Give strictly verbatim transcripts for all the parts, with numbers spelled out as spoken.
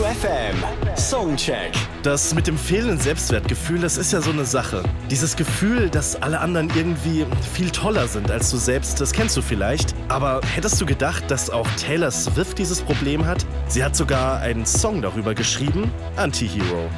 F M Songcheck. Das mit dem fehlenden Selbstwertgefühl, das ist ja so eine Sache. Dieses Gefühl, dass alle anderen irgendwie viel toller sind als du selbst, das kennst du vielleicht. Aber hättest du gedacht, dass auch Taylor Swift dieses Problem hat? Sie hat sogar einen Song darüber geschrieben, Anti-Hero.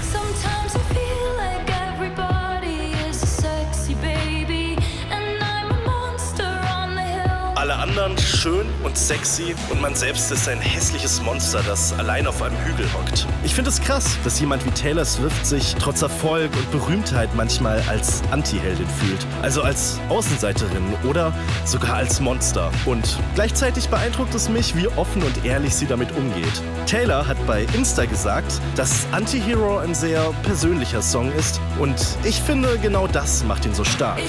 Alle anderen schön und sexy und man selbst ist ein hässliches Monster, das allein auf einem Hügel hockt. Ich finde es krass, dass jemand wie Taylor Swift sich trotz Erfolg und Berühmtheit manchmal als Anti-Heldin fühlt. Also als Außenseiterin oder sogar als Monster. Und gleichzeitig beeindruckt es mich, wie offen und ehrlich sie damit umgeht. Taylor hat bei Insta gesagt, dass Anti-Hero ein sehr persönlicher Song ist und ich finde, genau das macht ihn so stark.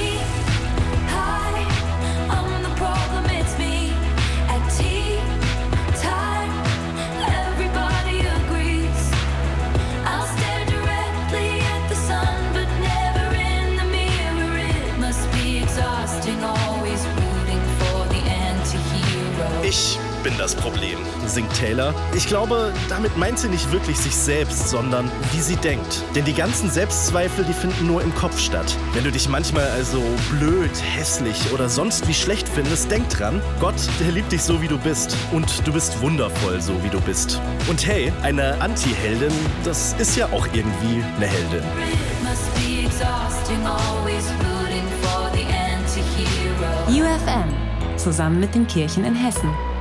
Ich bin das Problem, singt Taylor. Ich glaube, damit meint sie nicht wirklich sich selbst, sondern wie sie denkt. Denn die ganzen Selbstzweifel, die finden nur im Kopf statt. Wenn du dich manchmal also blöd, hässlich oder sonst wie schlecht findest, denk dran, Gott, der liebt dich so, wie du bist. Und du bist wundervoll, so wie du bist. Und hey, eine Anti-Heldin, das ist ja auch irgendwie eine Heldin. U F M. Zusammen mit den Kirchen in Hessen.